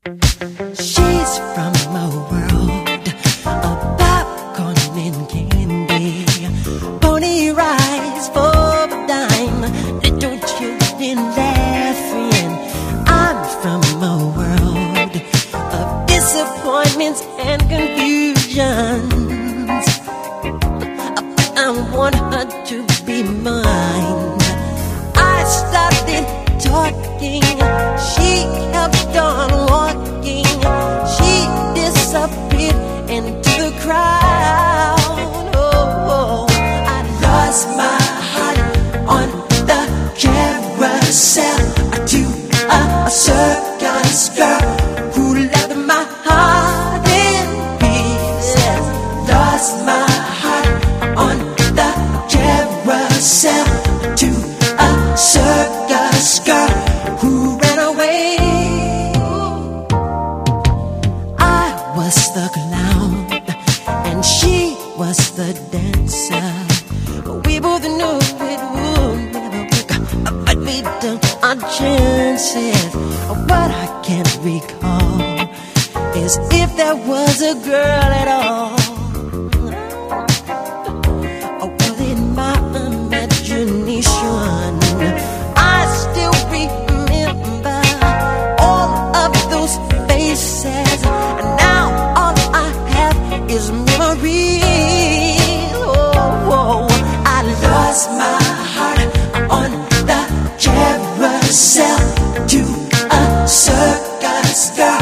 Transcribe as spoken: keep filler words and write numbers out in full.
She's from a world of popcorn and candy, pony rides for a dime, little children laughing. I'm from a world of disappointments and confusions, but I want her to be mine. I started talking, she kept on walking, she disappeared into the crowd. Oh, I lost my heart on the carousel to a circus girl who left my heart in pieces. Lost my heart on the carousel to a circus girl who ran away. I was the clown and she was the dancer. We both knew it would never work, but we took our chances. What I can't recall is if there was a girl at all. Or was it my imagination? I still remember all of those faces, and now all I have is memories. Oh, I lost my heart on the carousel to a circus girl